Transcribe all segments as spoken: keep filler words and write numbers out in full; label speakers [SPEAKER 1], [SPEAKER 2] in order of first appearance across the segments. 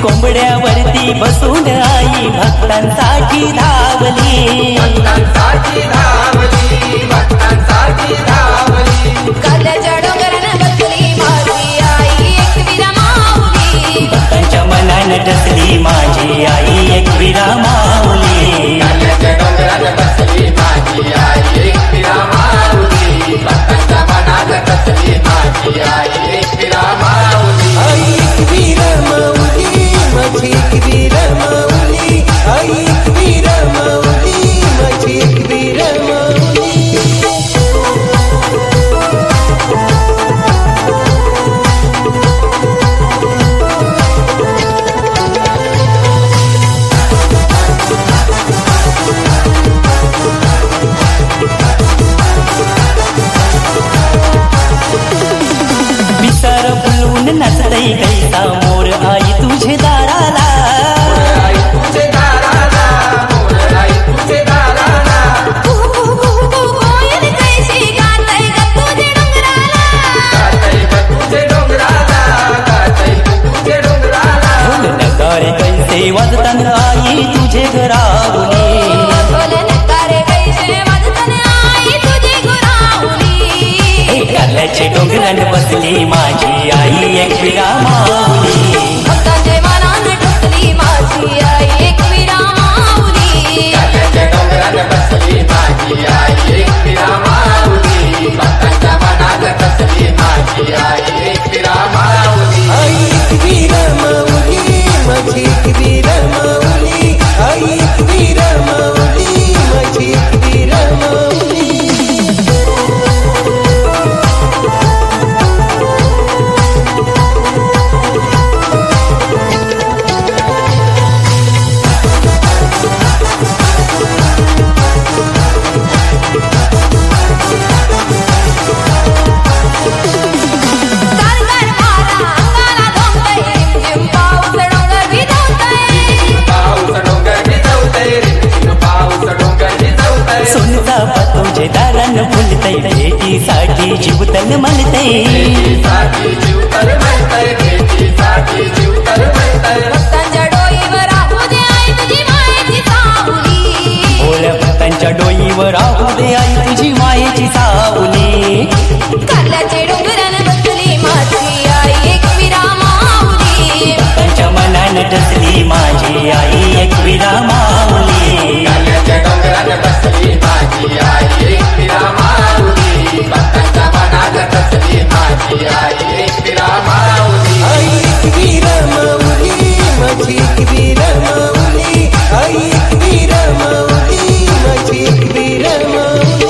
[SPEAKER 1] कोंबड्यावरती बसून आई भक्तांसाठी धावली,
[SPEAKER 2] भक्तांसाठी धावली, भक्तांसाठी धावली.
[SPEAKER 3] काल्याच्या डोंगरानं बसली माझी आई एकविरा माऊली,
[SPEAKER 1] भक्तांच्या मनान टसली माझी आई एकविरा माऊली.
[SPEAKER 2] काल्याच्या डोंगरानं बसली माझी आई एकविरा माऊली, भक्तांच्या मनात टसली माझी आई एकविरा माऊली.
[SPEAKER 4] आई एकविरा माऊली, माझी एकविरा माऊली, आई एकविरा माऊली, माझी एकविरा माऊली.
[SPEAKER 1] विसर फुलून नसतई कैसा मोर आई तुझे दाराला,
[SPEAKER 2] आई तुझे दाराला, मोर आई तुझे दाराला.
[SPEAKER 3] कोयल कैशी गातय ग तुझे डोंगराला,
[SPEAKER 2] गातय ग तुझे डोंगराला, गातय ग तुझे डोंगराला.
[SPEAKER 1] ढोल नगारे कैसे वाजतान आई तुझे घरावली,
[SPEAKER 3] ढोल नगारे कैसे वाजतान आई तुझे घरावली.
[SPEAKER 1] काल्याचे डोंगरान बसली माझी आई एकविरा माऊली,
[SPEAKER 3] भक्तांच्या मनान टसली माझी आई एकविरा माऊली.
[SPEAKER 2] काल्याच्या डोंगरानं बसली माझी आई एकविरा माऊली, भक्तांच्या मनात टसली माझी आई एकविरा माऊली.
[SPEAKER 4] आई एकविरा माऊली, माझी एकविरा माऊली, आई एकविरा माऊली, माझी एकविरा माऊली.
[SPEAKER 3] गारगार वारा अंगाला धोंगतय, रिमझिम पाऊस डोंगर भिजवतय.
[SPEAKER 2] पाऊस डोंगर भिजवतय, रिमझिम पाऊस डोंगर भिजवतय.
[SPEAKER 1] सोनचा तुझे दारान फुलतय, भेटीसाठी जीव तन म्हणतय,
[SPEAKER 2] भेटीसाठी जीव तर म्हणतय, भेटीसाठी जीव तर म्हणतय.
[SPEAKER 3] भक्तांच्या डोईवर राहू दे आई तुझी मायेची सावली.
[SPEAKER 1] बोल भक्तांच्या डोईवर राहू दे आई तुझी मायेची सावली.
[SPEAKER 3] काल्याचे डोंगरान बसली माझी आई एकविरा माऊली,
[SPEAKER 1] भक्तांच्या मनान टसली माझी आई एकविरा माऊली.
[SPEAKER 2] काल्याच्या डोंगरानं बसली माझी आई एकविरा माऊली, भक्तांच्या मनात टसली माझी आई एकविरा माऊली.
[SPEAKER 4] आई एकविरा माऊली, माझी एकविरा माऊली, आई एकविरा माऊली, माझी एकविरा माऊली.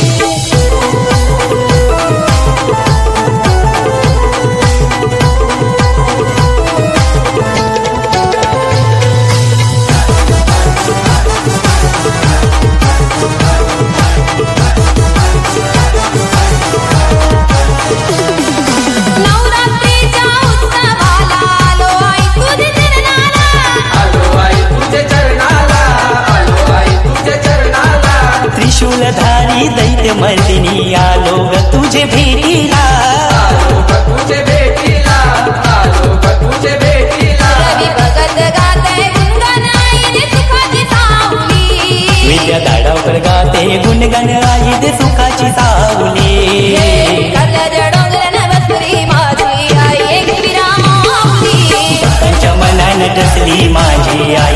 [SPEAKER 3] नवरात्रीच्या उत्सवाला आलो आई तुझे चरणाला.
[SPEAKER 2] आलो आई तुझे चरणाला, आलो आई तुझे चरणाला.
[SPEAKER 1] त्रिशूलधारी दैत्य मर्दिनी आलो ग तुझे भेटीला,
[SPEAKER 2] आलो ग तुझे भेटीला, आलो ग तुझे भेटीला.
[SPEAKER 3] रवी भगत गातय गुणगान आई दे सुखाची सावली.
[SPEAKER 1] विद्या दाडावर गाते गुणगान आई दे सुखाची सावली.
[SPEAKER 3] काल्याच्या डोंगरानं बसली माझी आई एकविरा माऊली,
[SPEAKER 1] भक्तांच्या मनान टसली माझी आई